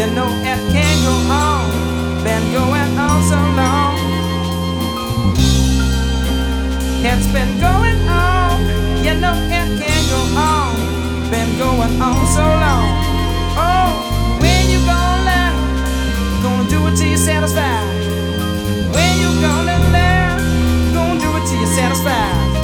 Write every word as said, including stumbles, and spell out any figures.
know it can't go on. Been going on so long. It's been going on. You know it can't go on. Been going on so long. Oh, when you gonna learn? Gonna do it till you're satisfied. When you gonna learn? Gonna do it till you're satisfied.